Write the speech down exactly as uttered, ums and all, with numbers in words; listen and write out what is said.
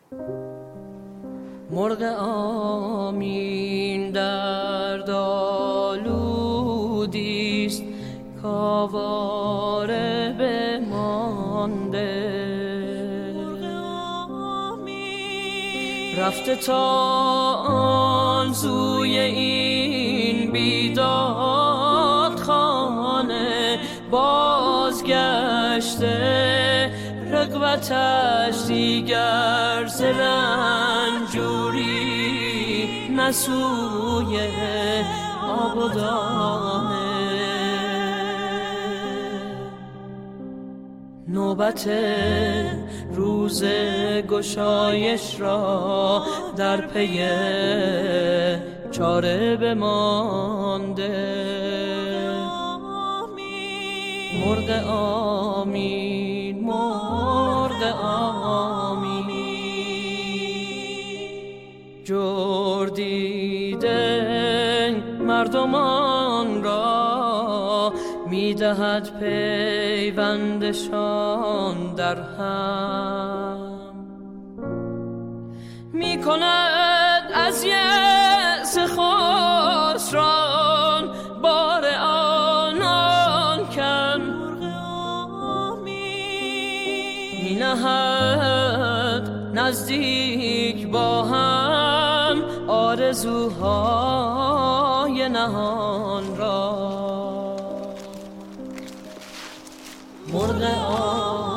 مرغ آمین دردآلودیست کآواره بمانده، رفته تا آن سوی این بیداد خانه، بازگشته رغبتش دیگر ز رنجوری نسوی آب و دانه. نوبت روز گشایش را در پی چاره بمانده. مرغ آمین، مرغ آمین، جردیده مردمان را میدهد پیوندشان در هم، میکند از یأس خسران بار آنان کم، مینهد نزدیک با هم آرزوهای نهان را. مرغ